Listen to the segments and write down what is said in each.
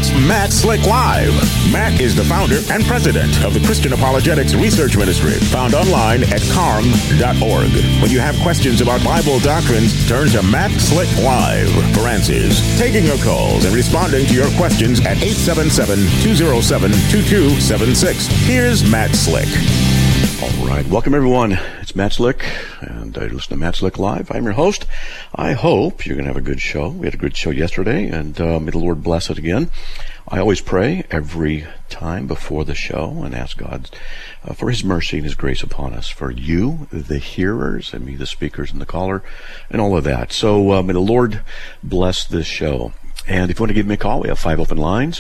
It's Matt Slick Live. Matt is the founder and president of the Christian Apologetics Research Ministry, found online at carm.org. When you have questions about Bible doctrines, turn to Matt Slick Live for answers. Taking your calls and responding to your questions at 877-207-2276. Here's Matt Slick. All right. Welcome, everyone. It's Matt Slick, and I listen to Matt Slick Live. I'm your host. I hope you're going to have a good show. We had a good show yesterday, and may the Lord bless it again. I always pray every time before the show and ask God for His mercy and His grace upon us, for you, the hearers, and me, the speakers and the caller, and all of that. So may the Lord bless this show. And if you want to give me a call, we have 5 open lines,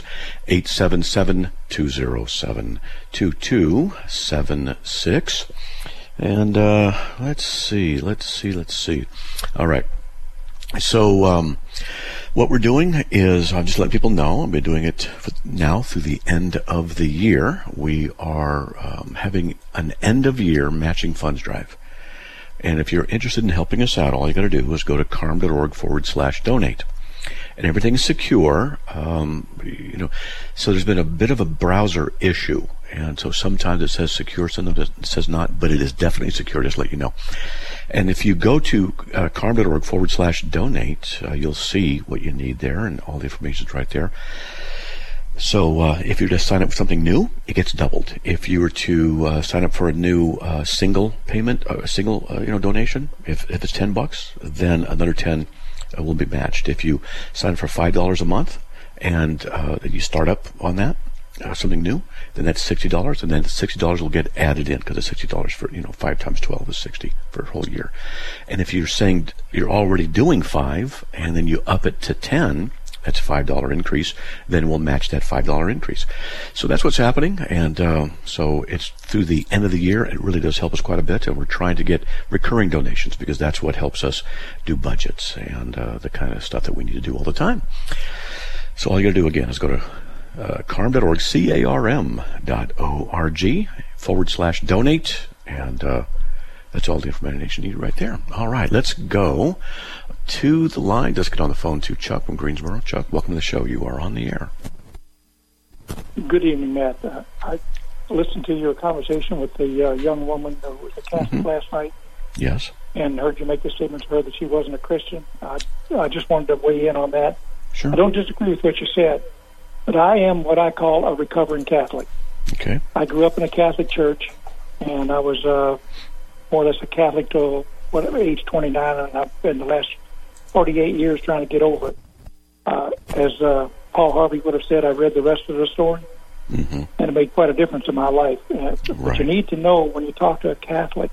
877-207-2276. And let's see. All right. So what we're doing is, I'm just letting people know, I've been doing it now through the end of the year. We are having an end-of-year matching funds drive. And if you're interested in helping us out, all you got to do is go to carm.org/donate. And everything's secure, so there's been a bit of a browser issue. And so sometimes it says secure, sometimes it says not, but it is definitely secure, just to let you know. And if you go to carm.org/donate, you'll see what you need there, and all the information's right there. So if you just sign up for something new, it gets doubled. If you were to sign up for a new single payment, donation, if it's $10, then another 10 will be matched. If you sign for $5 a month and you start up on that, something new, then that's $60, and then the $60 will get added in, because it's $60 for 5 times 12 is 60 for a whole year. And if you're saying you're already doing 5 and then you up it to 10, that's a $5 increase, then we'll match that $5 increase. So that's what's happening, and so it's through the end of the year. It really does help us quite a bit, and we're trying to get recurring donations, because that's what helps us do budgets and the kind of stuff that we need to do all the time. So all you got to do, again, is go to carm.org, carm.org/donate, and that's all the information you need right there. All right, let's go to the line. Let's get on the phone to Chuck from Greensboro. Chuck, welcome to the show. You are on the air. Good evening, Matt. I listened to your conversation with the young woman who was a Catholic last night. Yes. And heard you make the statement to her that she wasn't a Christian. I just wanted to weigh in on that. Sure. I don't disagree with what you said, but I am what I call a recovering Catholic. Okay. I grew up in a Catholic church, and I was more or less a Catholic till age 29, and I've been the last 48 years trying to get over it. As Paul Harvey would have said, I read the rest of the story, and it made quite a difference in my life. But you need to know, when you talk to a Catholic,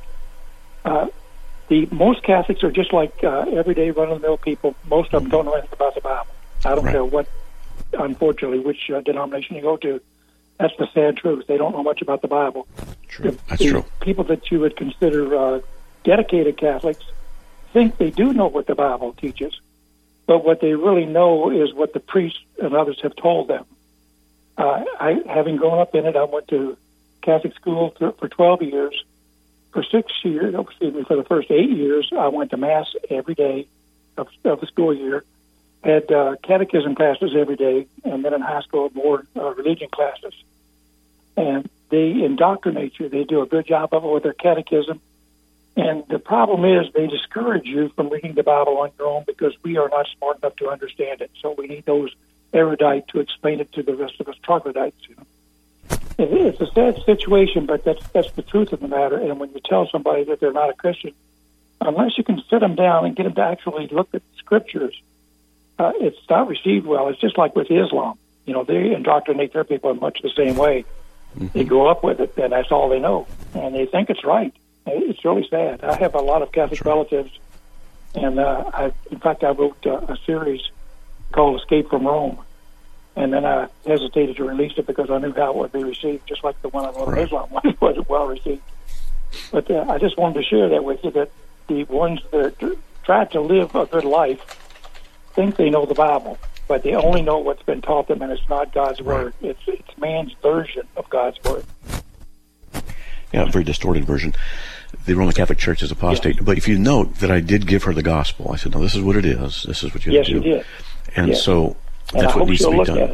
most Catholics are just like everyday run-of-the-mill people. Most of them don't know anything about the Bible. I don't care what, unfortunately, which denomination you go to. That's the sad truth. They don't know much about the Bible. True. That's true. People that you would consider dedicated Catholics think they do know what the Bible teaches, but what they really know is what the priests and others have told them. Having grown up in it, I went to Catholic school for 12 years. For the first 8 years, I went to Mass every day of the school year, had catechism classes every day, and then in high school, more religion classes. And they indoctrinate you. They do a good job of it with their catechism. And the problem is they discourage you from reading the Bible on your own, because we are not smart enough to understand it. So we need those erudite to explain it to the rest of us troglodytes. It's a sad situation, but that's the truth of the matter. And when you tell somebody that they're not a Christian, unless you can sit them down and get them to actually look at the Scriptures, it's not received well. It's just like with Islam. They indoctrinate their people in much the same way. They grow up with it, and that's all they know. And they think it's right. It's really sad. I have a lot of Catholic relatives, and in fact, I wrote a series called Escape from Rome, and then I hesitated to release it because I knew how it would be received, just like the one I wrote on Islam wasn't well received. But I just wanted to share that with you, that the ones that try to live a good life think they know the Bible, but they only know what's been taught them, and it's not God's Word. It's man's version of God's Word. Yeah, a very distorted version. The Roman Catholic Church is apostate. Yes. But if you note that I did give her the gospel, I said, no, this is what it is. This is what you have to do. Yes, you did. And so that's what needs to be done.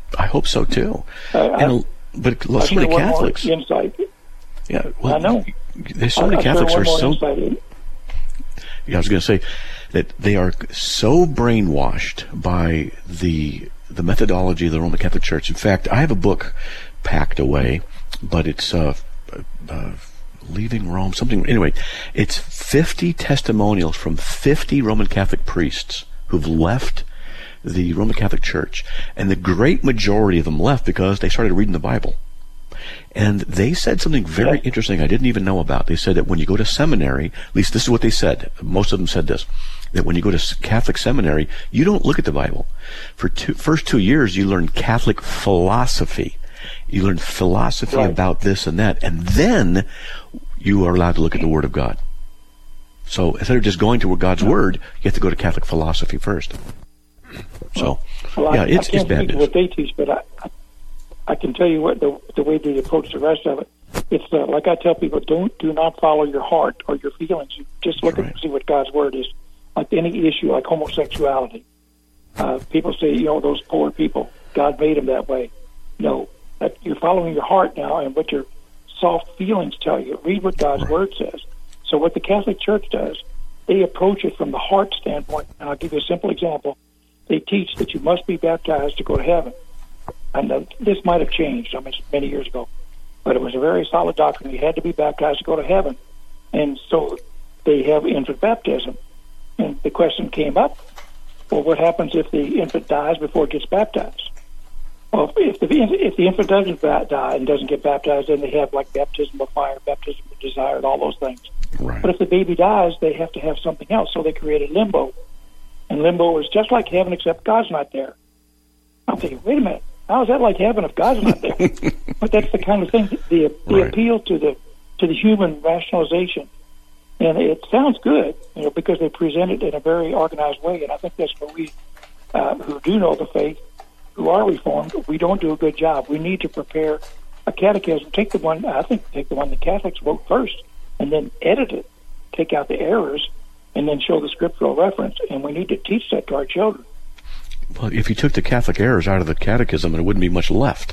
I hope so too. But so many Catholics. Insight. Yeah, well, I know. There's so many Catholics are so. Yeah, I was going to say that they are so brainwashed by the methodology of the Roman Catholic Church. In fact, I have a book packed away, but it's Leaving Rome, something. Anyway, it's 50 testimonials from 50 Roman Catholic priests who've left the Roman Catholic Church, and the great majority of them left because they started reading the Bible. And they said something very interesting I didn't even know about. They said that when you go to seminary, at least this is what they said, most of them said this, that when you go to Catholic seminary, you don't look at the Bible. For first 2 years, you learn Catholic philosophy. You learn philosophy about this and that, and then you are allowed to look at the Word of God. So instead of just going to God's Word, you have to go to Catholic philosophy first. So, it's bad news. What they teach, but I can tell you what the way they approach the rest of it. It's like I tell people: do not follow your heart or your feelings. You just look and see what God's Word is. Like any issue, like homosexuality, people say, those poor people, God made them that way. No, you're following your heart now, and what your soft feelings tell you. Read what God's Word says. So what the Catholic Church does, they approach it from the heart standpoint. And I'll give you a simple example. They teach that you must be baptized to go to heaven. And this might have changed, many years ago. But it was a very solid doctrine. You had to be baptized to go to heaven. And so they have infant baptism. And the question came up, well, what happens if the infant dies before it gets baptized? Well, if the infant doesn't die and doesn't get baptized, then they have like baptism of fire, baptism of desire, and all those things. Right. But if the baby dies, they have to have something else. So they created limbo. And limbo is just like heaven, except God's not there. I'm thinking, wait a minute, how is that like heaven if God's not there? But that's the kind of thing, the appeal to the human rationalization. And it sounds good, because they present it in a very organized way. And I think that's where we, who do know the faith, who are Reformed, we don't do a good job. We need to prepare a catechism. Take the one the Catholics wrote first, and then edit it, take out the errors, and then show the scriptural reference. And we need to teach that to our children. Well, if you took the Catholic errors out of the catechism, there wouldn't be much left.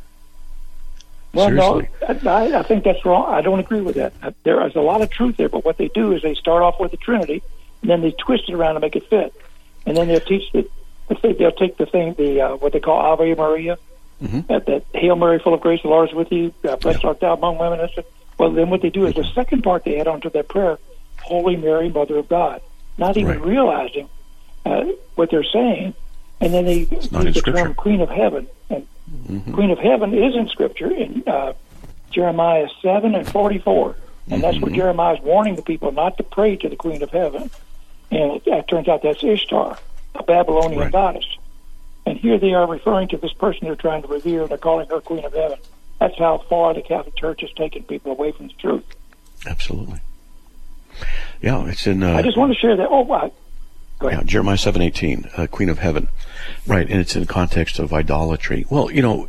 Well, Seriously. No, I think that's wrong. I don't agree with that. There is a lot of truth there, but what they do is they start off with the Trinity, and then they twist it around to make it fit. And then they'll teach they'll take the thing, what they call Ave Maria, that Hail Mary, full of grace, the Lord is with you, blessed art thou among women. Well, then what they do is the second part they add on to that prayer, Holy Mary, Mother of God, not even realizing what they're saying. And then they use the term Queen of Heaven. And Queen of Heaven is in Scripture in Jeremiah 7:44. And that's where Jeremiah is warning the people not to pray to the Queen of Heaven. And it turns out that's Ishtar, a Babylonian goddess. And here they are referring to this person they're trying to revere, and they're calling her Queen of Heaven. That's how far the Catholic Church has taken people away from the truth. Absolutely. Yeah, it's in... I just want to share that. Oh, wow. Go ahead. Yeah, Jeremiah 7:18, Queen of Heaven. Right, and it's in the context of idolatry. Well,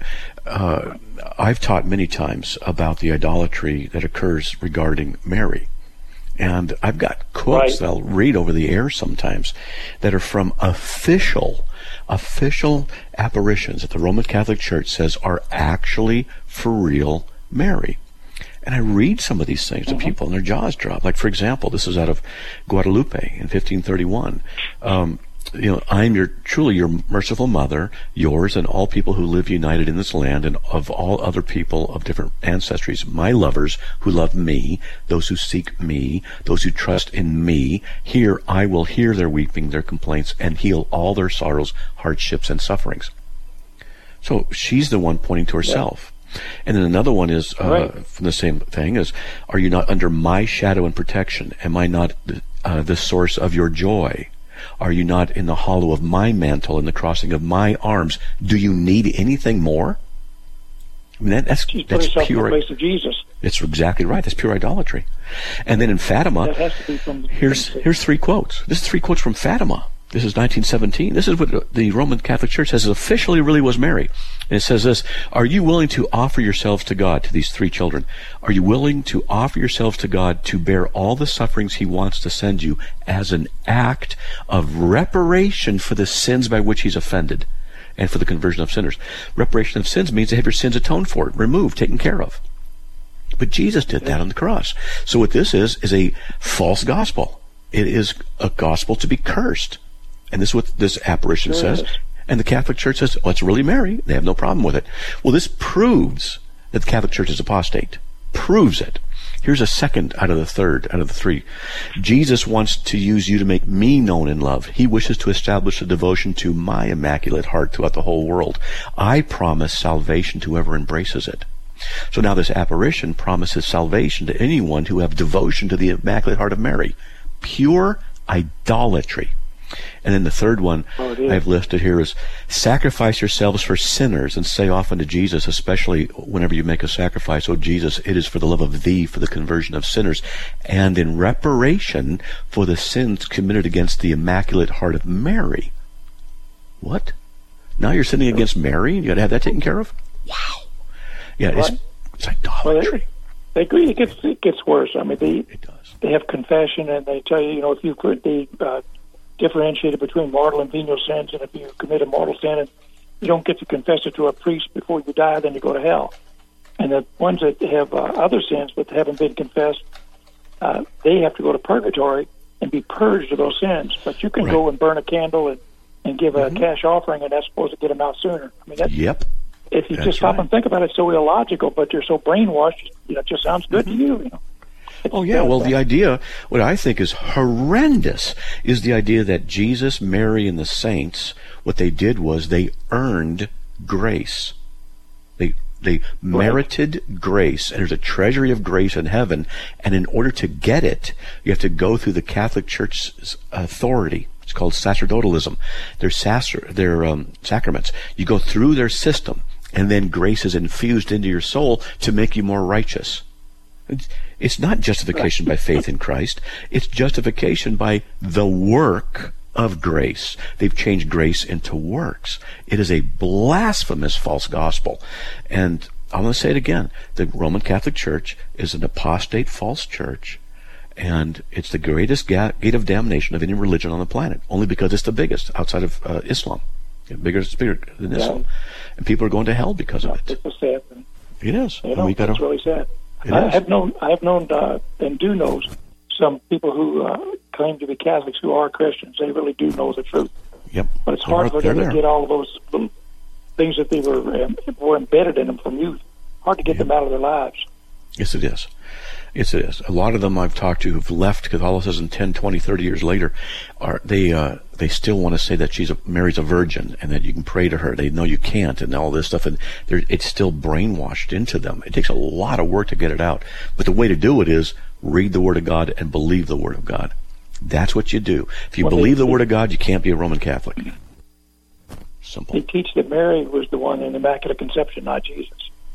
I've taught many times about the idolatry that occurs regarding Mary. And I've got quotes that I'll read over the air sometimes that are from official apparitions that the Roman Catholic Church says are actually for real Mary. And I read some of these things to people and their jaws drop. Like, for example, this is out of Guadalupe in 1531. I'm truly your merciful mother, yours and all people who live united in this land, and of all other people of different ancestries, my lovers who love me, those who seek me, those who trust in me. Here I will hear their weeping, their complaints, and heal all their sorrows, hardships, and sufferings. So she's the one pointing to herself. And then another one is from the same thing is, are you not under my shadow and protection? Am I not the source of your joy? Are you not in the hollow of my mantle, in the crossing of my arms? Do you need anything more? I mean, that's pure. In the place of Jesus. It's exactly right. That's pure idolatry. And then in Fatima, that has to be from here's 3 quotes. This is 3 quotes from Fatima. This is 1917. This is what the Roman Catholic Church says officially really was Mary. And it says this: are you willing to offer yourselves to God, to these 3 children? Are you willing to offer yourselves to God to bear all the sufferings he wants to send you as an act of reparation for the sins by which he's offended? and for the conversion of sinners. Reparation of sins means to have your sins atoned for, removed, taken care of. But Jesus did that on the cross. So what this is a false gospel. It is a gospel to be cursed. And this is what this apparition says. And the Catholic Church says, oh, it's really Mary. They have no problem with it. Well, this proves that the Catholic Church is apostate. Proves it. Here's a second out of the three. Jesus wants to use you to make me known in love. He wishes to establish a devotion to my immaculate heart throughout the whole world. I promise salvation to whoever embraces it. So now this apparition promises salvation to anyone who have devotion to the Immaculate Heart of Mary. Pure idolatry. And then the third one I've listed here is sacrifice yourselves for sinners and say often to Jesus, especially whenever you make a sacrifice, oh Jesus, it is for the love of thee, for the conversion of sinners, and in reparation for the sins committed against the Immaculate Heart of Mary. What? Now you're sinning against Mary and you got to have that taken care of? Wow. Yeah, it's idolatry. Well, it gets worse. I mean, they have confession, and they tell you, if you could, they differentiate between mortal and venial sins, and if you commit a mortal sin and you don't get to confess it to a priest before you die, then you go to hell. And the ones that have other sins but haven't been confessed, they have to go to purgatory and be purged of those sins. But you can go and burn a candle and give a cash offering, and that's supposed to get them out sooner. I mean, if you just stop and think about it, it's so illogical, but you're so brainwashed, it just sounds good to you. Oh, yeah. Well, the idea, what I think is horrendous, is the idea that Jesus, Mary, and the saints, what they did was they earned grace. They merited grace, and there's a treasury of grace in heaven, and in order to get it, you have to go through the Catholic Church's authority. It's called sacerdotalism. They're sacraments. You go through their system, and then grace is infused into your soul to make you more righteous. It's not justification by faith in Christ. It's justification by the work of grace. They've changed grace into works. It is a blasphemous false gospel. And I'm going to say it again. The Roman Catholic Church is an apostate false church, and it's the greatest gate of damnation of any religion on the planet, only because it's the biggest outside of Islam. Bigger than Islam. And people are going to hell because of it. It's sad. It is. It's really sad. I have known and do know some people who claim to be Catholics who are Christians. They really do know the truth. Yep. But it's hard for them to get all of those little things that they were embedded in them from youth. Hard to get them out of their lives. Yes, it is. Yes, it is. A lot of them I've talked to who've left Catholicism 10, 20, 30 years later, they still want to say that Mary's a virgin and that you can pray to her. They know you can't and all this stuff, and it's still brainwashed into them. It takes a lot of work to get it out. But the way to do it is read the Word of God and believe the Word of God. That's what you do. If you believe the Word of God, you can't be a Roman Catholic. Simple. They teach that Mary was the one in Immaculate Conception, not Jesus.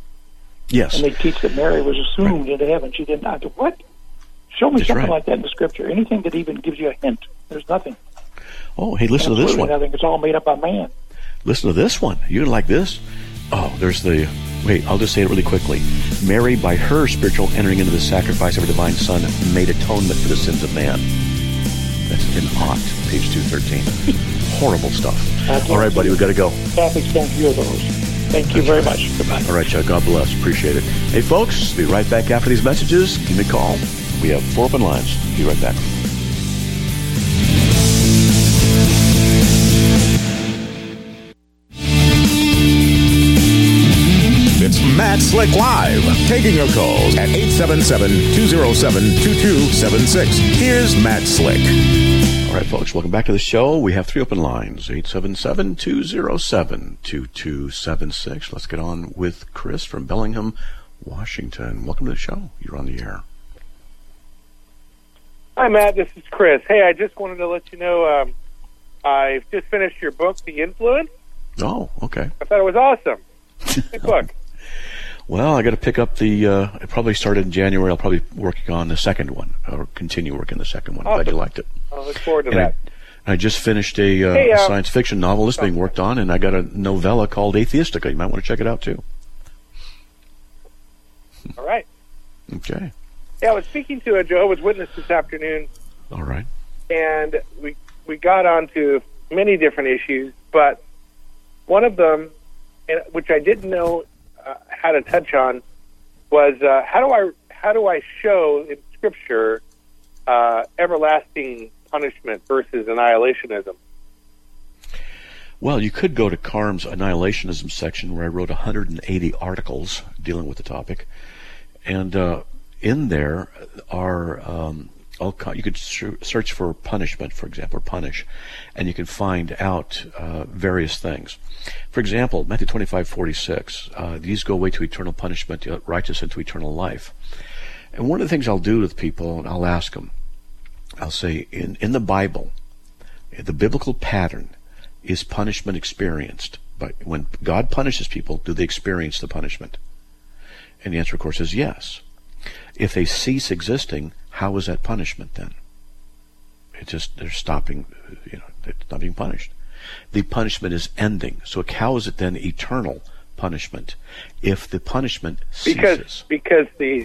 Yes. And they teach that Mary was assumed into heaven. She didn't. I said, what? Show me something like that in the Scripture. Anything that even gives you a hint. There's nothing. Oh, hey, listen to this one. Nothing. It's all made up by man. Listen to this one. You're like this. Oh, wait, I'll just say it really quickly. Mary, by her spiritual entering into the sacrifice of her divine Son, made atonement for the sins of man. That's in Ott, page 213. Horrible stuff. All right, buddy, we got to go. Catholics don't hear those. Thank you very much. Goodbye. All right, Chuck. God bless. Appreciate it. Hey, folks, be right back after these messages. Give me a call. We have 4 open lines. Be right back. It's Matt Slick Live, taking your calls at 877-207-2276. Here's Matt Slick. All right, folks, welcome back to the show. We have 3 open lines, 877-207-2276. Let's get on with Chris from Bellingham, Washington. Welcome to the show. You're on the air. Hi, Matt. This is Chris. Hey, I just wanted to let you know I've just finished your book, The Influence. Oh, okay. I thought it was awesome. Good book. Well, I got to pick up it probably started in January. I'll probably be working on the second one, or continue working the second one. Awesome. Glad you liked it. I'll look forward to that. I just finished a science fiction novel that's being worked on, and I got a novella called Atheistica. You might want to check it out, too. All right. Okay. Yeah, I was speaking to a Jehovah's Witness this afternoon. All right. And we got onto many different issues, but one of them, which I didn't know how to touch on, was how do I show in Scripture everlasting punishment versus annihilationism? Well, you could go to Carm's annihilationism section, where I wrote 180 articles dealing with the topic, and in there are you could search for punishment, for example, or punish, and you can find out various things. For example, Matthew 25:46, these go away to eternal punishment, righteous into eternal life. And one of the things I'll do with people, and I'll ask them, I'll say, in the Bible, the biblical pattern, is punishment experienced? But when God punishes people, do they experience the punishment? And the answer, of course, is yes. If they cease existing, how is that punishment then? They're stopping, they're not being punished. The punishment is ending. So how is it then eternal punishment if the punishment ceases? Because they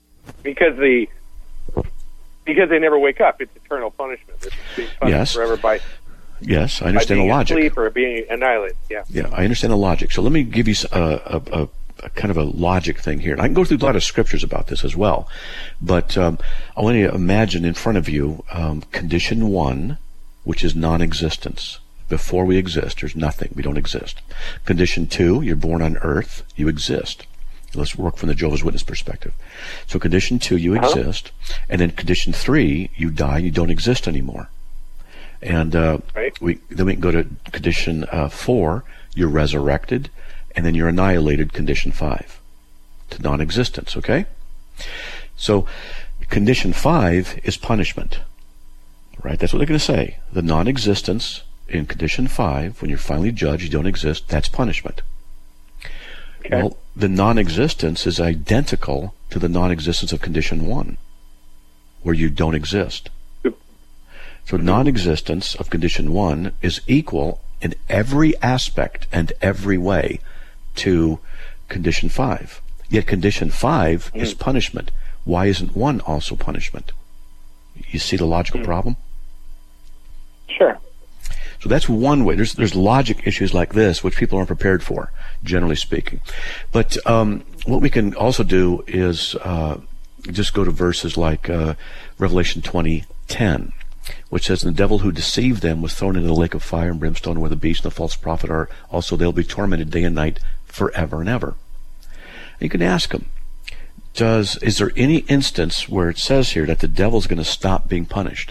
never wake up. It's eternal punishment. It's being punished forever by. Yes, I understand the logic. Being asleep or being annihilated. Yeah, I understand the logic. So let me give you a kind of a logic thing here. And I can go through a lot of scriptures about this as well. But I want you to imagine in front of you condition 1, which is non-existence. Before we exist, there's nothing. We don't exist. Condition 2, you're born on earth. You exist. Let's work from the Jehovah's Witness perspective. So condition 2, you exist. And then condition 3, you die and you don't exist anymore. And we can go to condition 4, you're resurrected, and then you're annihilated, condition 5, to non-existence, okay? So condition 5 is punishment, right? That's what they're going to say. The non-existence in condition 5, when you're finally judged, you don't exist, that's punishment. Okay. Well, the non-existence is identical to the non-existence of condition 1, where you don't exist. So non-existence of condition 1 is equal in every aspect and every way to condition 5. Yet condition 5 is punishment. Why isn't 1 also punishment? You see the logical problem? Sure. So that's one way. There's logic issues like this which people aren't prepared for, generally speaking. But what we can also do is just go to verses like Revelation 20:10. Which says, "And the devil who deceived them was thrown into the lake of fire and brimstone, where the beast and the false prophet are. Also they'll be tormented day and night forever and ever." And you can ask them, is there any instance where it says here that the devil's going to stop being punished?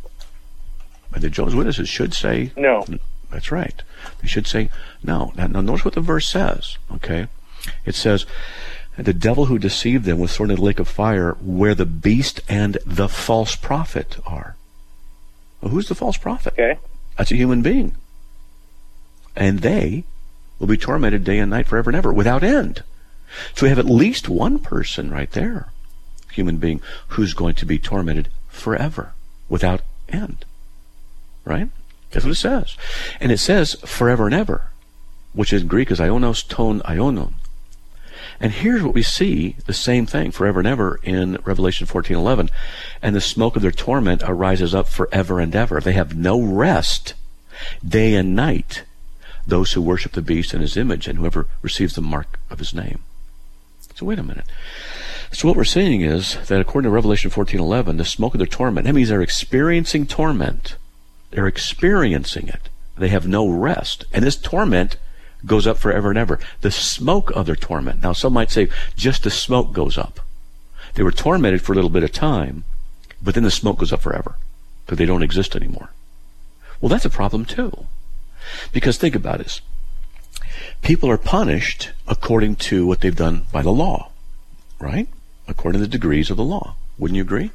And the Jehovah's Witnesses should say no. That's right. They should say no. Now notice what the verse says, okay? It says, "And the devil who deceived them was thrown into the lake of fire, where the beast and the false prophet are." Well, who's the false prophet? Okay. That's a human being. And they will be tormented day and night forever and ever without end. So we have at least one person right there, human being, who's going to be tormented forever without end. Right? That's what it says. And it says forever and ever, which in Greek is ionos ton ionon. And here's what we see, the same thing, forever and ever, in Revelation 14:11. "And the smoke of their torment arises up forever and ever. They have no rest, day and night, those who worship the beast and his image, and whoever receives the mark of his name." So wait a minute. So what we're seeing is that according to Revelation 14:11, the smoke of their torment, that means they're experiencing torment. They're experiencing it. They have no rest. And this torment goes up forever and ever. The smoke of their torment. Now some might say just the smoke goes up. They were tormented for a little bit of time, but then the smoke goes up forever because they don't exist anymore. Well, that's a problem too. Because think about this. People are punished according to what they've done by the law, right? According to the degrees of the law. Wouldn't you agree?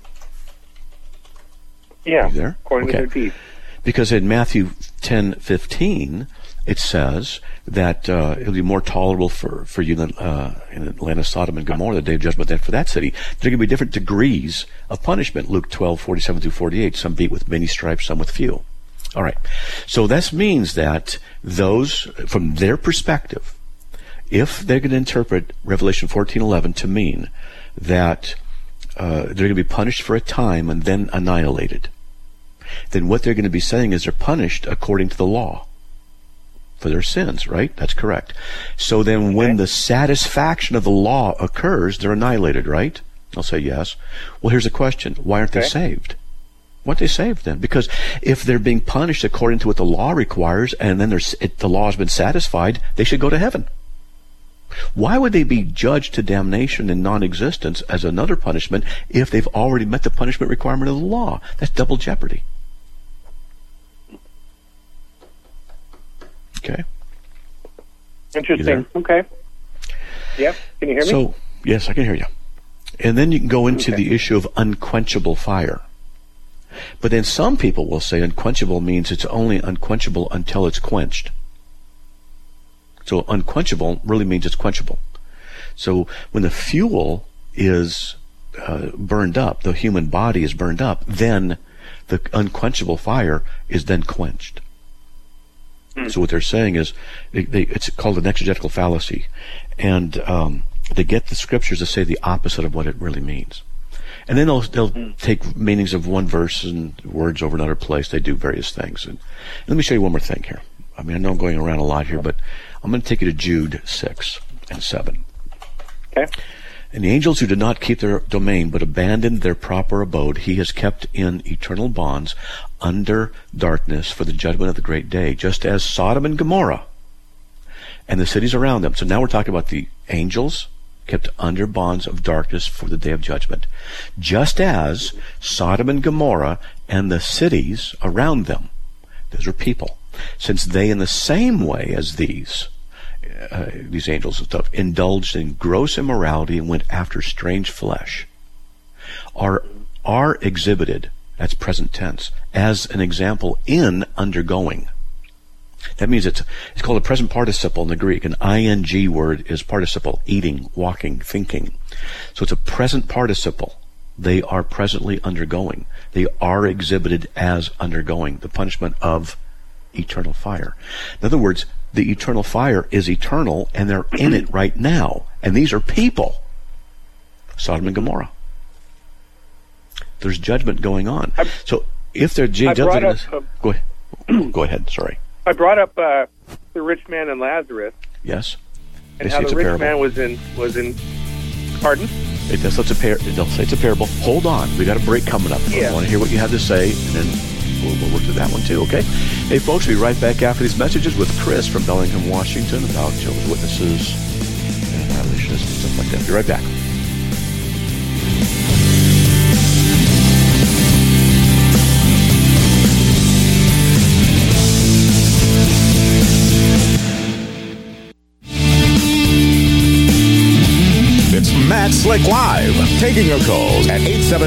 Yeah, there? According to their deeds. Because in Matthew 10:15, it says that it'll be more tolerable for you than in Atlanta, Sodom, and Gomorrah, the day of judgment, than for that city. There are going to be different degrees of punishment. Luke 12:47-48. Some beat with many stripes, some with few. All right. So this means that those, from their perspective, if they're going to interpret Revelation 14:11 to mean that they're going to be punished for a time and then annihilated, then what they're going to be saying is they're punished according to the law for their sins, right? That's correct. So then when the satisfaction of the law occurs, they're annihilated, right? I'll say yes. Well, here's the question. Why aren't they saved? Why aren't they saved then? Because if they're being punished according to what the law requires, and then the law has been satisfied, they should go to heaven. Why would they be judged to damnation and non-existence as another punishment if they've already met the punishment requirement of the law? That's double jeopardy. Okay. Interesting. Okay. Yep. Can you hear me? So, yes, I can hear you. And then you can go into the issue of unquenchable fire. But then some people will say unquenchable means it's only unquenchable until it's quenched. So unquenchable really means it's quenchable. So when the fuel is burned up, the human body is burned up, then the unquenchable fire is then quenched. So what they're saying is, it's called an exegetical fallacy, and they get the scriptures to say the opposite of what it really means. And then they'll take meanings of one verse and words over another place. They do various things. And let me show you one more thing here. I mean, I know I'm going around a lot here, but I'm going to take you to Jude 6 and 7. Okay. And the angels who did not keep their domain but abandoned their proper abode, he has kept in eternal bonds under darkness for the judgment of the great day, just as Sodom and Gomorrah and the cities around them. So now we're talking about the angels kept under bonds of darkness for the day of judgment, just as Sodom and Gomorrah and the cities around them. Those are people. Since they, in the same way as these angels and stuff, indulged in gross immorality and went after strange flesh, are exhibited, that's present tense, as an example in undergoing. That means it's called a present participle in the Greek. An ing word is participle, eating, walking, thinking. So it's a present participle. They are presently undergoing. They are exhibited as undergoing the punishment of eternal fire. In other words, the eternal fire is eternal, and they're in it right now. And these are people. Sodom and Gomorrah. There's judgment going on. So if they're judgment, go ahead. Go ahead. Sorry. I brought up the rich man and Lazarus. Yes. And how the rich man was in. Pardon? They'll say it's a parable. Hold on, we got a break coming up. I want to hear what you have to say, and then we'll work through that one too. Okay. Hey, folks, we'll be right back after these messages with Chris from Bellingham, Washington, about Jehovah's Witnesses and annihilationists and stuff like that. Be right back. Matt Slick Live, taking your calls at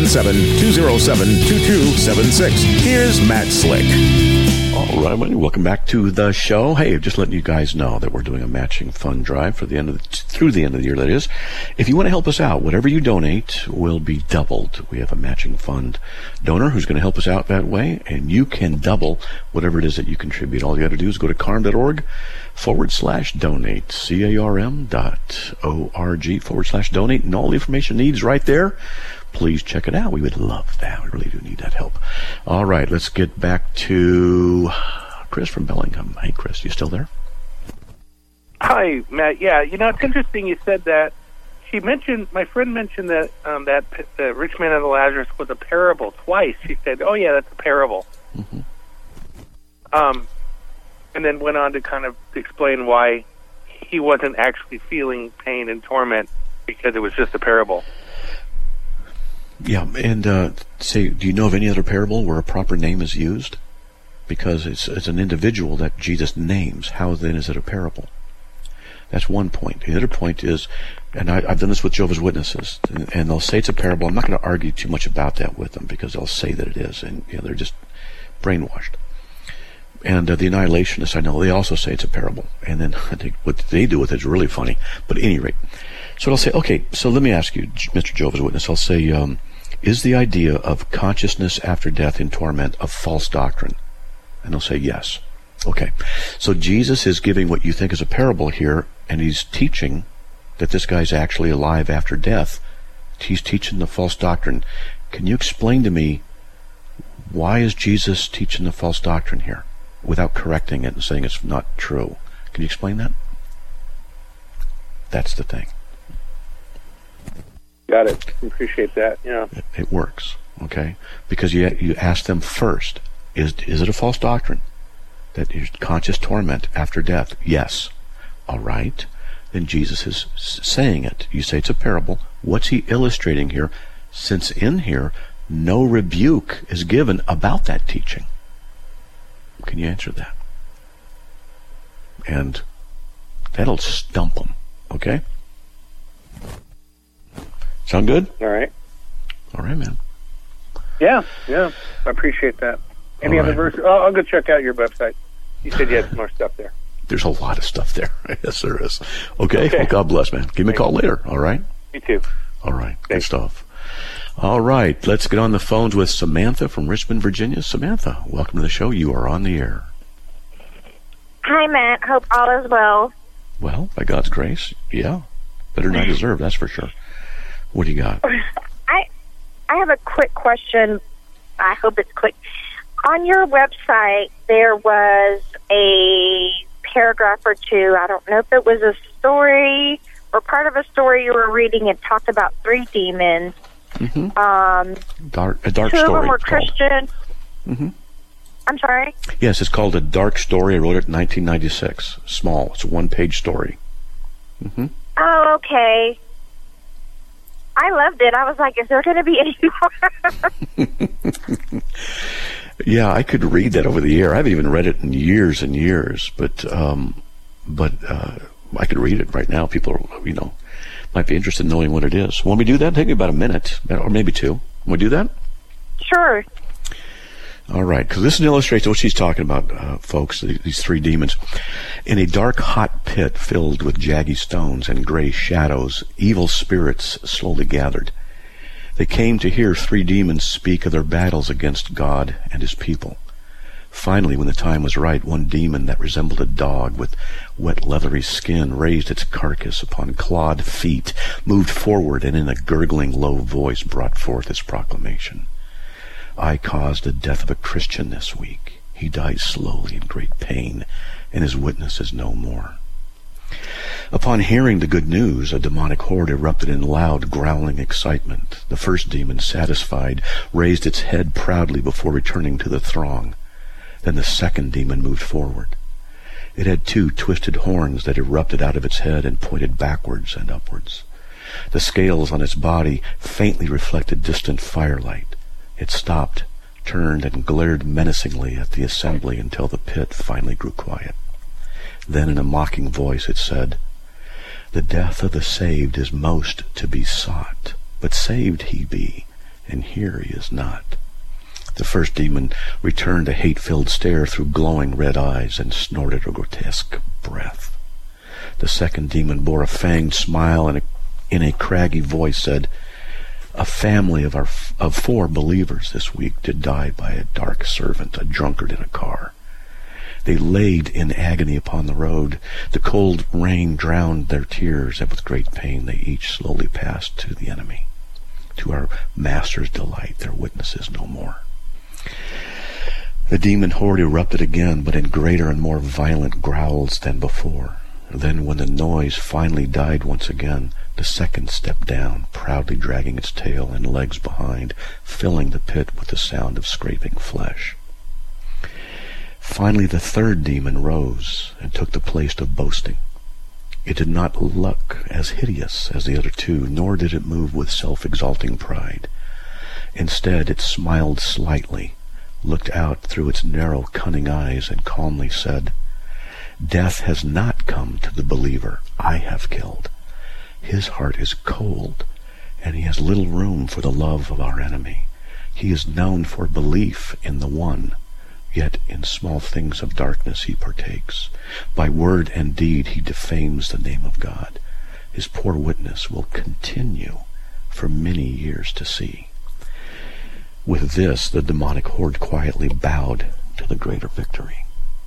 877-207-2276. Here's Matt Slick. All right, welcome back to the show. Hey, just letting you guys know that we're doing a matching fund drive for through the end of the year, that is. If you want to help us out, whatever you donate will be doubled. We have a matching fund donor who's going to help us out that way, and you can double whatever it is that you contribute. All you got to do is go to carm.org/donate, carm.org/donate, and all the information needs right there. Please check it out. We would love that. We really do need that help. All right, let's get back to Chris from Bellingham. Hey, Chris, you still there? Hi, Matt. Yeah, it's interesting you said that. My friend mentioned that that the rich man and the Lazarus was a parable twice. She said, "Oh yeah, that's a parable." Mm-hmm. And then went on to kind of explain why he wasn't actually feeling pain and torment because it was just a parable. Yeah, and do you know of any other parable where a proper name is used? Because it's an individual that Jesus names. How then is it a parable? That's one point. The other point is, and I've done this with Jehovah's Witnesses, and they'll say it's a parable. I'm not going to argue too much about that with them because they'll say that it is, and they're just brainwashed. And the annihilationists, I know, they also say it's a parable. And then I think what they do with it is really funny. But at any rate, so I'll say, okay, so let me ask you, Mr. Jehovah's Witness, I'll say, is the idea of consciousness after death in torment a false doctrine? And they'll say yes. Okay, so Jesus is giving what you think is a parable here, and he's teaching that this guy's actually alive after death. He's teaching the false doctrine. Can you explain to me, why is Jesus teaching the false doctrine here without correcting it and saying it's not true? Can you explain that? That's the thing. Got it. Appreciate that. Yeah. It works, okay? Because you ask them first, is it a false doctrine that is conscious torment after death? Yes. All right. Then Jesus is saying it. You say it's a parable. What's he illustrating here? Since in here, no rebuke is given about that teaching. Can you answer that? And that'll stump them, okay? Sound good? All right. All right, man. Yeah. I appreciate that. Any other verses? I'll go check out your website. You said you had some more stuff there. There's a lot of stuff there. Yes, there is. Okay. Well, God bless, man. Give me a call later, all right? You too. All right. Good stuff. All right. Let's get on the phones with Samantha from Richmond, Virginia. Samantha, welcome to the show. You are on the air. Hi, Matt. Hope all is well. Well, by God's grace, yeah. Better than I deserve, that's for sure. What do you got? I have a quick question. I hope it's quick. On your website, there was a paragraph or two. I don't know if it was a story or part of a story you were reading. It talked about 3 demons. Mm-hmm. A dark 2 story. 2 of them were Christian. Mm-hmm. I'm sorry? Yes, it's called A Dark Story. I wrote it in 1996. Small. It's a 1-page story. Mm-hmm. Oh, okay. I loved it. I was like, is there going to be any more? Yeah, I could read that over the air. I haven't even read it in years and years, but I could read it right now. People, might be interested in knowing what it is. Want me to do that? Take me about a minute, or maybe 2. Want we do that? Sure. All right, because this illustrates what she's talking about, folks, these 3 demons. In a dark, hot pit filled with jaggy stones and gray shadows, evil spirits slowly gathered. They came to hear 3 demons speak of their battles against God and his people. Finally, when the time was right, one demon that resembled a dog with wet, leathery skin raised its carcass upon clawed feet, moved forward, and in a gurgling, low voice brought forth its proclamation. I caused the death of a Christian this week. He died slowly in great pain, and his witness is no more. Upon hearing the good news, a demonic horde erupted in loud, growling excitement. The first demon, satisfied, raised its head proudly before returning to the throng. Then the second demon moved forward. It had 2 twisted horns that erupted out of its head and pointed backwards and upwards. The scales on its body faintly reflected distant firelight. It stopped, turned, and glared menacingly at the assembly until the pit finally grew quiet. Then in a mocking voice it said, "The death of the saved is most to be sought, but saved he be, and here he is not." The first demon returned a hate-filled stare through glowing red eyes and snorted a grotesque breath. The second demon bore a fanged smile and in a craggy voice said, "A family of 4 believers this week did die by a dark servant, a drunkard in a car. They laid in agony upon the road. The cold rain drowned their tears, and with great pain they each slowly passed to the enemy. To our master's delight, their witness is no more." The demon horde erupted again, but in greater and more violent growls than before. Then, when the noise finally died once again, the second stepped down, proudly dragging its tail and legs behind, filling the pit with the sound of scraping flesh. Finally, the third demon rose and took the place of boasting. It did not look as hideous as the other 2, nor did it move with self-exalting pride. Instead, it smiled slightly, looked out through its narrow, cunning eyes, and calmly said, "Death has not come to the believer I have killed. His heart is cold, and he has little room for the love of our enemy. He is known for belief in the one, yet in small things of darkness he partakes. By word and deed he defames the name of God. His poor witness will continue for many years to see." With this, the demonic horde quietly bowed to the greater victory.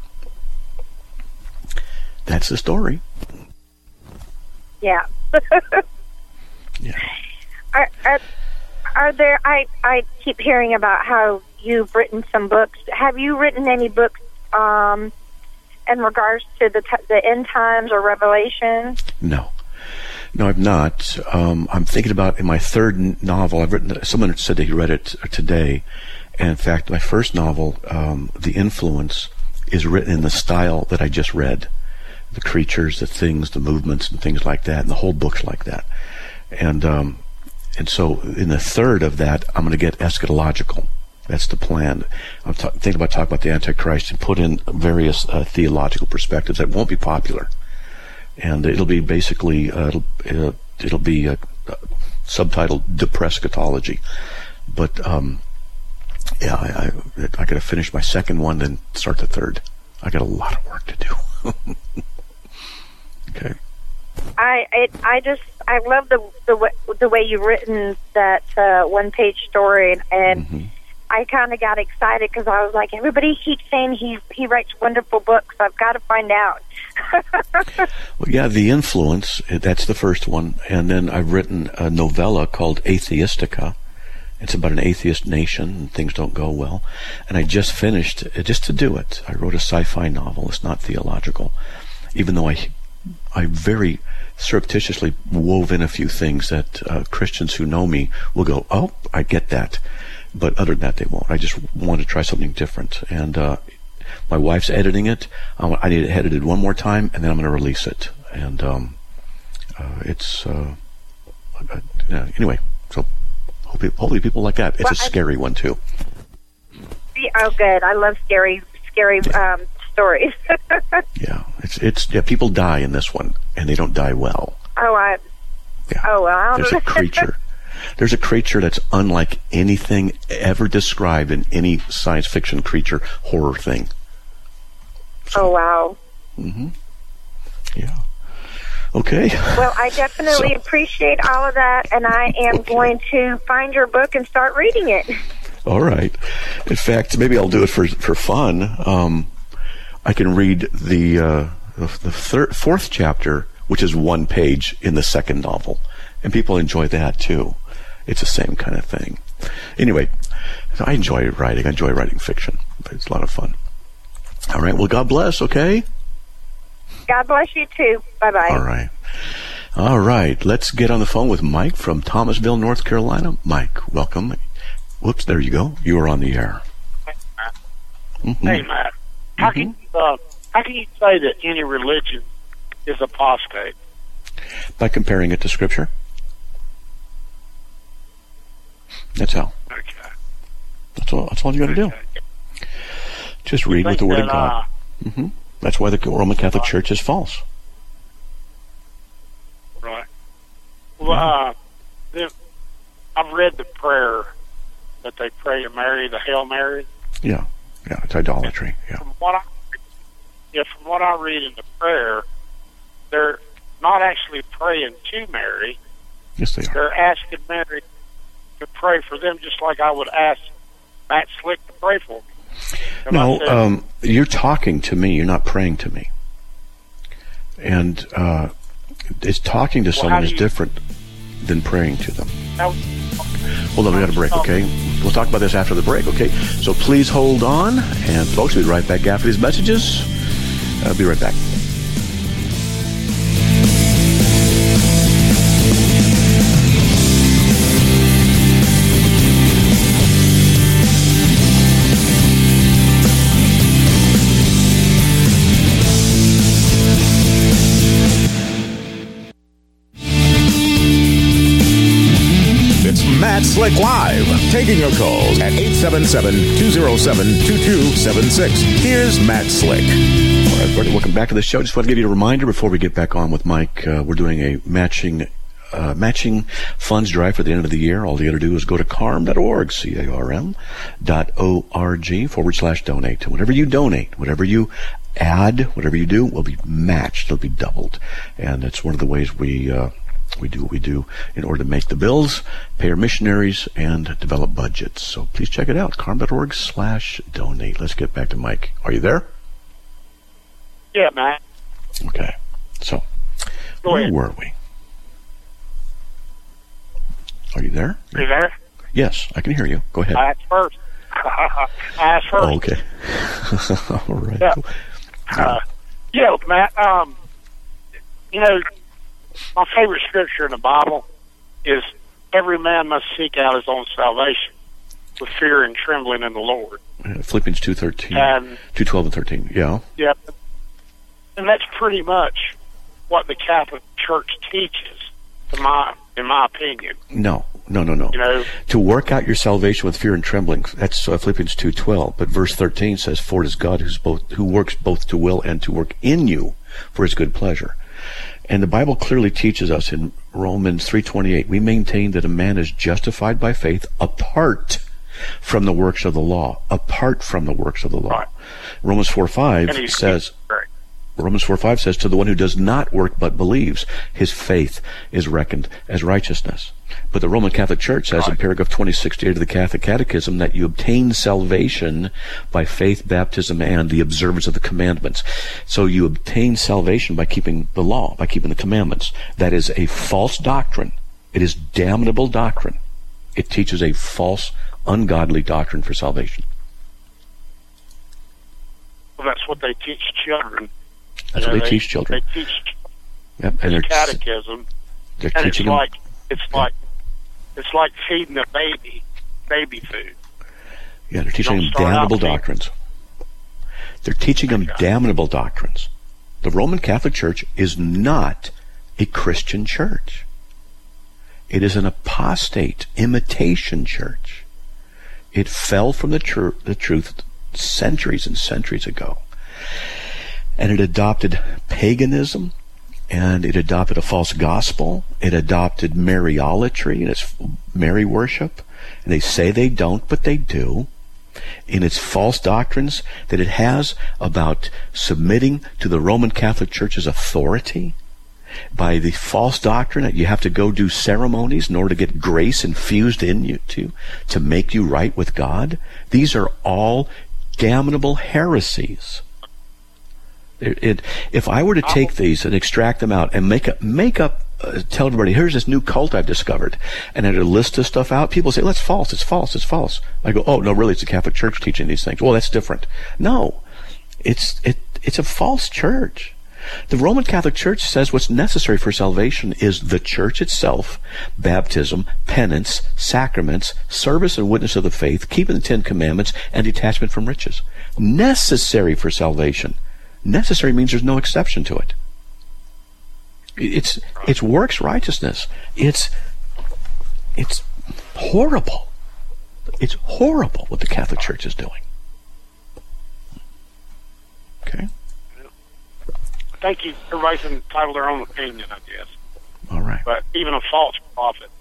That's the story. Yeah. Yeah. Are there? I keep hearing about how you've written some books. Have you written any books in regards to the end times or Revelation? No, I've not. I'm thinking about in my third novel. I've written. Someone said that he read it today, and in fact, my first novel, The Influence, is written in the style that I just read. The creatures, the things, the movements, and things like that, and the whole book's like that. And so in the third of that, I'm going to get eschatological. That's the plan. I'm thinking about talking about the Antichrist and put in various theological perspectives that won't be popular. And it'll be basically, it'll be subtitled Depresscatology. But, yeah, I got to finish my second one, then start the third. I got a lot of work to do. Okay. I love the way you've written that one-page story, and I kind of got excited because I was like, everybody keeps saying he writes wonderful books. I've got to find out. Well, yeah, The Influence, that's the first one, and then I've written a novella called Atheistica. It's about an atheist nation, and things don't go well. And I just finished, just to do it, I wrote a sci-fi novel. It's not theological, even though I very surreptitiously wove in a few things that Christians who know me will go, oh, I get that. But other than that, they won't. I just want to try something different. And my wife's editing it. I need it edited one more time, and then I'm going to release it. And anyway, so hopefully people like that. It's a scary one, too. Oh, good. I love scary stories. Yeah, it's people die in this one, and they don't die well. Oh, wow. There's a creature. There's a creature that's unlike anything ever described in any science fiction creature horror thing. So, oh, wow. Yeah. Okay. Well, I definitely appreciate all of that, and I am going to find your book and start reading it. All right. In fact, maybe I'll do it for fun. I can read the fourth chapter, which is one page in the second novel, and people enjoy that too. It's the same kind of thing. Anyway, I enjoy writing. I enjoy writing fiction. It's a lot of fun. All right. Well, God bless. Okay. God bless you too. Bye-bye. All right. Let's get on the phone with Mike from Thomasville, North Carolina. Mike, welcome. Whoops, there you go. You are on the air. Hey, Matt. How can you say that any religion is apostate? By comparing it to Scripture. That's how. Okay. That's all you got to do. Just read with the Word of God. That's why the Roman Catholic Church is false. Right. Well, then I've read the prayer that they pray to Mary, the Hail Mary. Yeah, it's idolatry. Yeah. From what I read in the prayer, they're not actually praying to Mary. Yes, they are. They're asking Mary to pray for them, just like I would ask Matt Slick to pray for me. No, you're talking to me. You're not praying to me. And it's talking to someone is different than praying to them. Hold on, we got a break, okay? We'll talk about this after the break, okay? So please hold on, and folks, we'll be right back after these messages. I'll be right back. Matt Slick Live, taking your calls at 877-207-2276. Here's Matt Slick. All right, everybody, welcome back to the show. Just want to give you a reminder before we get back on with Mike. We're doing a matching funds drive for the end of the year. All you got to do is go to carm.org, carm.org/donate. And whatever you donate, whatever you add, whatever you do, will be matched. It'll be doubled. And it's one of the ways we do what we do in order to make the bills, pay our missionaries, and develop budgets. So please check it out, carm.org/donate. Let's get back to Mike. Are you there? Yeah, Matt. Okay. So, where were we? Are you there? Are you there? Yes, I can hear you. Go ahead. I asked first. Oh, okay. All right. Yeah. Yeah, Matt. You know, my favorite scripture in the Bible is every man must seek out his own salvation with fear and trembling in the Lord. Philippians 2:13, 2:12 and 13. Yeah. Yep. And that's pretty much what the Catholic Church teaches, in my opinion. No. You know, to work out your salvation with fear and trembling. That's Philippians 2:12. But verse 13 says, "For it is God who works both to will and to work in you for His good pleasure." And the Bible clearly teaches us in Romans 3:28, we maintain that a man is justified by faith apart from the works of the law. Apart from the works of the law. Right. Romans 4:5 says. Right. Romans 4:5 says, "To the one who does not work but believes, his faith is reckoned as righteousness." But the Roman Catholic Church says in paragraph 2068 of the Catholic Catechism that you obtain salvation by faith, baptism, and the observance of the commandments. So you obtain salvation by keeping the law, by keeping the commandments. That is a false doctrine. It is damnable doctrine. It teaches a false, ungodly doctrine for salvation. Well, that's what they teach children. That's what they teach children. They teach Yep, and the catechism. They're and teaching it's like feeding a baby food. Yeah, they're teaching them damnable doctrines. They're teaching them damnable doctrines. The Roman Catholic Church is not a Christian church. It is an apostate imitation church. It fell from the truth centuries and centuries ago. And it adopted paganism, and it adopted a false gospel. It adopted Mariolatry, and it's Mary worship. And they say they don't, but they do. In its false doctrines that it has about submitting to the Roman Catholic Church's authority, by the false doctrine that you have to go do ceremonies in order to get grace infused in you to make you right with God. These are all damnable heresies. If I were to take these and extract them out and make up, tell everybody, here's this new cult I've discovered, and I had a list of stuff out, people say, well, it's false, it's false, it's false. I go, oh, no, really, it's the Catholic Church teaching these things. Well, that's different. No, it's a false church. The Roman Catholic Church says what's necessary for salvation is the church itself, baptism, penance, sacraments, service and witness of the faith, keeping the 10 Commandments, and detachment from riches. Necessary for salvation. Necessary means there's no exception to it. It's works righteousness. It's horrible. It's horrible what the Catholic Church is doing. Okay? I think everybody's entitled to their own opinion, I guess. All right. But even a false prophet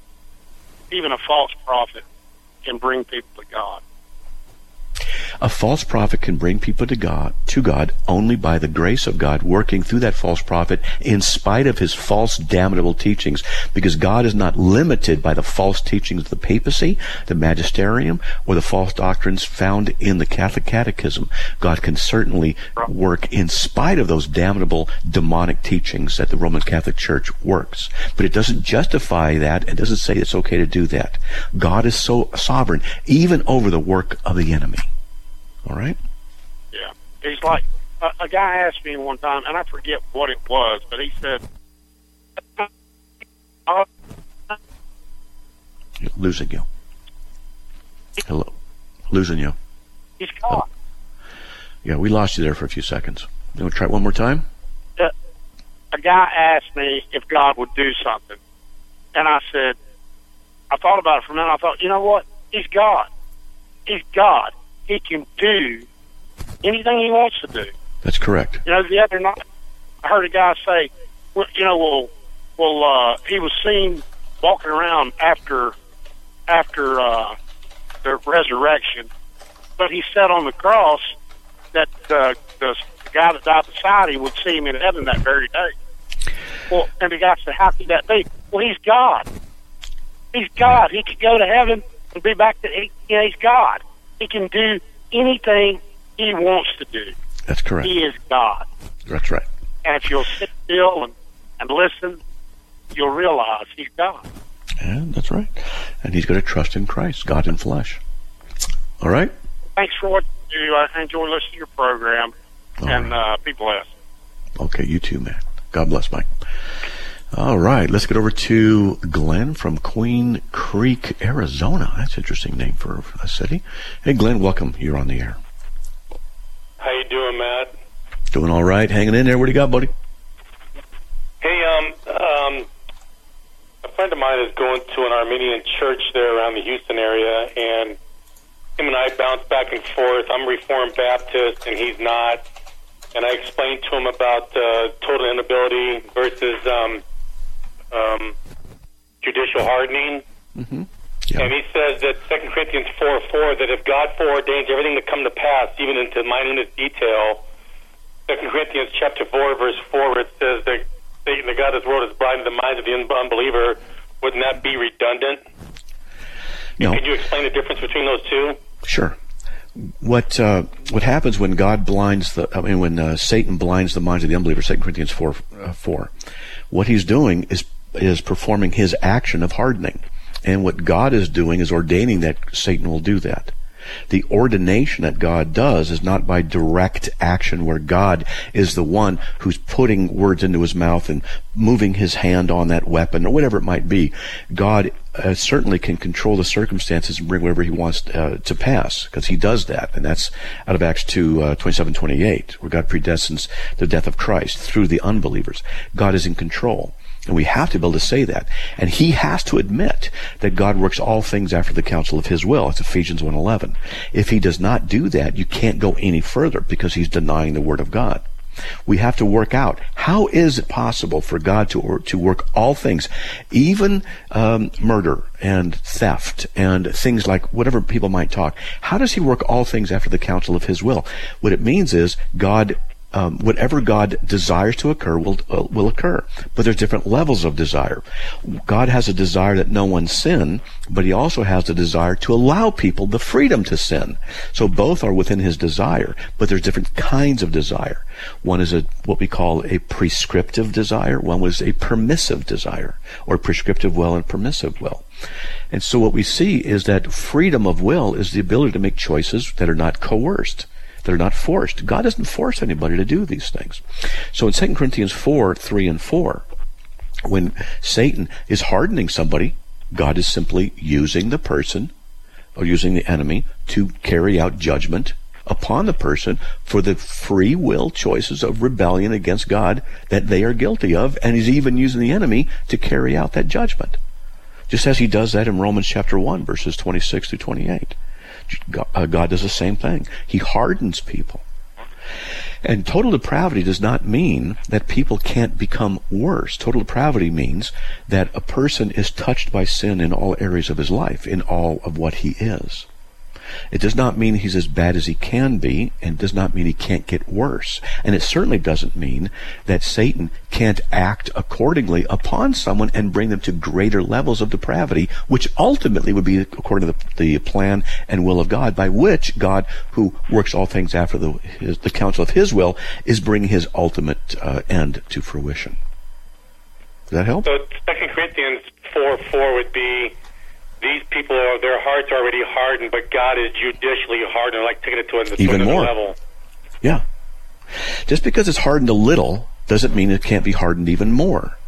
can bring people to God. A false prophet can bring people to God only by the grace of God working through that false prophet in spite of his false damnable teachings, because God is not limited by the false teachings of the papacy, the magisterium, or the false doctrines found in the Catholic Catechism. God can certainly work in spite of those damnable demonic teachings that the Roman Catholic Church works. But it doesn't justify that. It doesn't say it's okay to do that. God is so sovereign, even over the work of the enemy. All right? Yeah. He's like, a guy asked me one time, and I forget what it was, but he said, losing you. Hello. Losing you. He's God. Oh. Yeah, we lost you there for a few seconds. You want to try it one more time? A guy asked me if God would do something. And I said, I thought about it for a minute. I thought, you know what? He's God. He's God. He can do anything he wants to do. That's correct. You know, the other night, I heard a guy say, well, he was seen walking around after the resurrection, but he said on the cross that the guy that died beside him would see him in heaven that very day. Well, and the guy said, how could that be? Well, he's God. He's God. He could go to heaven and be back to, he's God. He can do anything he wants to do. That's correct. He is God. That's right. And if you'll sit still and listen, you'll realize he's God. And that's right. And he's going to trust in Christ, God in flesh. All right? Thanks for what you do. I enjoy listening to your program. All and right. Be blessed. Okay, you too, Matt. God bless, Mike. All right, let's get over to Glenn from Queen Creek, Arizona. That's an interesting name for a city. Hey, Glenn, welcome. You're on the air. How you doing, Matt? Doing all right. Hanging in there. What do you got, buddy? Hey, a friend of mine is going to an Armenian church there around the Houston area, and him and I bounce back and forth. I'm Reformed Baptist, and he's not. And I explained to him about total inability versus judicial hardening. Mm-hmm. Yeah. And he says that 2 Corinthians 4:4, that if God foreordains everything to come to pass, even into minutest detail, 2 Corinthians chapter 4, verse 4, where it says that Satan, the God of this world, is blinding the minds of the unbeliever, wouldn't that be redundant? No. Can you explain the difference between those two? Sure. What happens when when Satan blinds the minds of the unbeliever, 2 Corinthians 4, what he's doing is performing his action of hardening. And what God is doing is ordaining that Satan will do that. The ordination that God does is not by direct action, where God is the one who's putting words into his mouth and moving his hand on that weapon or whatever it might be. God certainly can control the circumstances and bring whatever he wants to pass, because he does that. And that's out of Acts 2:27-28, where God predestines the death of Christ through the unbelievers. God is in control. And we have to be able to say that. And he has to admit that God works all things after the counsel of his will. It's Ephesians 1:11. If he does not do that, you can't go any further, because he's denying the word of God. We have to work out, how is it possible for God to work all things, even murder and theft and things like whatever people might talk. How does he work all things after the counsel of his will? What it means is God, whatever God desires to occur will occur. But there's different levels of desire. God has a desire that no one sin, but he also has the desire to allow people the freedom to sin. So both are within his desire, but there's different kinds of desire. One is what we call a prescriptive desire. One was a permissive desire, or prescriptive will and permissive will. And so what we see is that freedom of will is the ability to make choices that are not coerced, that are not forced. God doesn't force anybody to do these things. So in 2 Corinthians 4:3-4, when Satan is hardening somebody, God is simply using the person or using the enemy to carry out judgment upon the person for the free will choices of rebellion against God that they are guilty of, and he's even using the enemy to carry out that judgment. Just as he does that in Romans chapter 1, verses 26-28. God does the same thing. He hardens people. And total depravity does not mean that people can't become worse. Total depravity means that a person is touched by sin in all areas of his life, in all of what he is. It does not mean he's as bad as he can be, and does not mean he can't get worse. And it certainly doesn't mean that Satan can't act accordingly upon someone and bring them to greater levels of depravity, which ultimately would be according to the plan and will of God, by which God, who works all things after the counsel of his will, is bringing his ultimate end to fruition. Does that help? So 2 Corinthians 4:4 would be, these people, their hearts are already hardened, but God is judicially hardened, like taking it to another level. Yeah. Just because it's hardened a little doesn't mean it can't be hardened even more.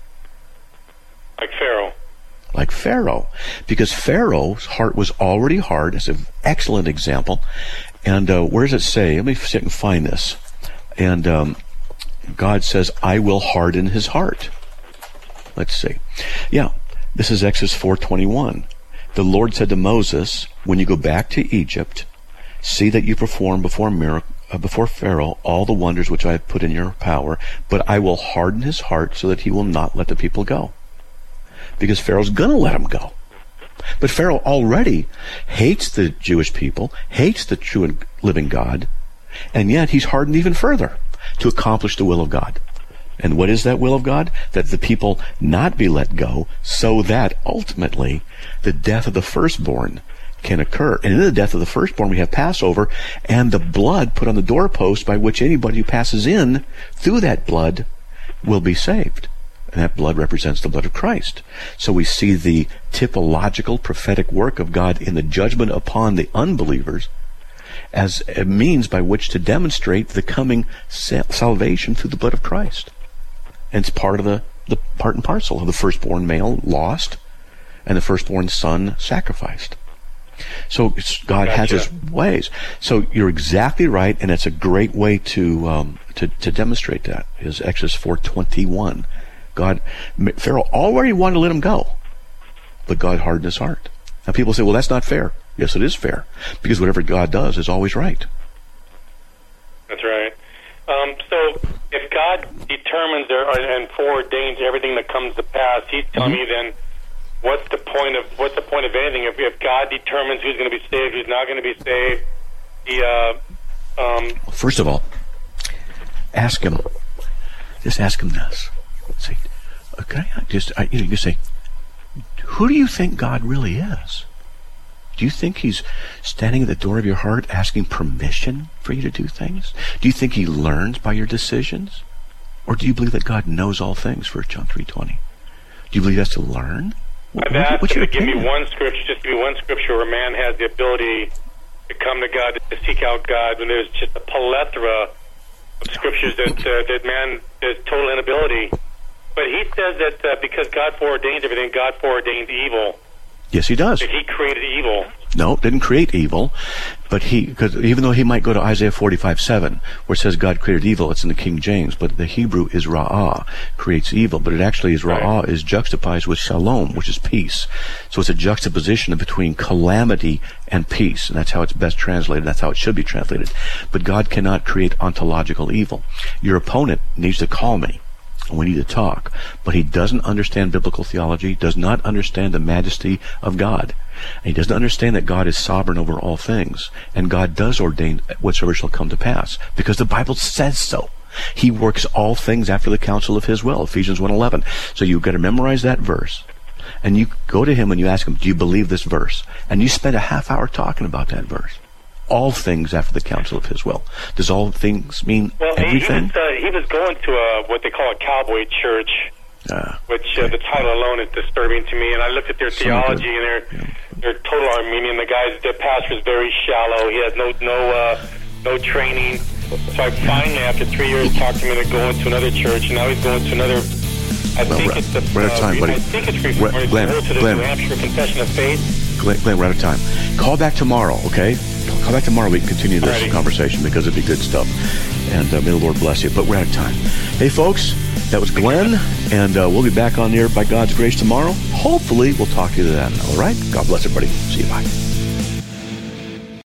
Like Pharaoh. Like Pharaoh. Because Pharaoh's heart was already hard. It's an excellent example. And where does it say? Let me see if I can find this. And God says, I will harden his heart. Let's see. Yeah. This is Exodus 4:21. The Lord said to Moses, when you go back to Egypt, see that you perform before Pharaoh all the wonders which I have put in your power, but I will harden his heart so that he will not let the people go. Because Pharaoh's going to let them go. But Pharaoh already hates the Jewish people, hates the true and living God, and yet he's hardened even further to accomplish the will of God. And what is that will of God? That the people not be let go, so that ultimately the death of the firstborn can occur. And in the death of the firstborn we have Passover, and the blood put on the doorpost by which anybody who passes in through that blood will be saved. And that blood represents the blood of Christ. So we see the typological prophetic work of God in the judgment upon the unbelievers, as a means by which to demonstrate the coming salvation through the blood of Christ. And it's part of the part and parcel of the firstborn male lost and the firstborn son sacrificed. So God has his ways. So you're exactly right, and it's a great way to demonstrate that. Is Exodus 4:21. Pharaoh already wanted to let him go, but God hardened his heart. Now people say, well, that's not fair. Yes, it is fair, because whatever God does is always right. That's right. So if God determines and foreordains everything that comes to pass, he's telling me then, what's the point of anything? If God determines who's going to be saved, who's not going to be saved, First of all, ask him. Just ask him this. Say, okay, you say, who do you think God really is? Do you think he's standing at the door of your heart asking permission for you to do things? Do you think he learns by your decisions? Or do you believe that God knows all things, 1 John 3:20? Do you believe he has to learn? I've asked him to give me one scripture where man has the ability to come to God, to seek out God, when there's just a plethora of scriptures that man has total inability. But he says that because God foreordains everything, God foreordains evil. Yes, he does. That he created evil. No, didn't create evil, but because even though he might go to Isaiah 45:7, where it says God created evil, it's in the King James, but the Hebrew is ra'ah, creates evil, but it actually is ra'ah is juxtaposed with shalom, which is peace. So it's a juxtaposition between calamity and peace, and that's how it's best translated. That's how it should be translated. But God cannot create ontological evil. Your opponent needs to call me. We need to talk, but he doesn't understand biblical theology, does not understand the majesty of God. And he doesn't understand that God is sovereign over all things, and God does ordain whatsoever shall come to pass, because the Bible says so. He works all things after the counsel of his will, Ephesians 1:11. So you've got to memorize that verse, and you go to him and you ask him, do you believe this verse? And you spend a half hour talking about that verse. All things after the counsel of his will. Does all things mean everything? He was going to what they call a cowboy church, which the title alone is disturbing to me. And I looked at their theology, and they're total Armenian. The pastor is very shallow. He has no training. So I finally, after 3 years, talked him into going to another church, and now he's going to another. We're out of time, buddy. I think it's referred to the New Hampshire Confession of Faith. Glenn, we're out of time. Call back tomorrow, okay? Call back tomorrow. We can continue this conversation because it'd be good stuff. And may the Lord bless you. But we're out of time. Hey, folks, that was Glenn, and we'll be back on the air by God's grace tomorrow. Hopefully, we'll talk to you then. All right? God bless everybody. See you. Bye.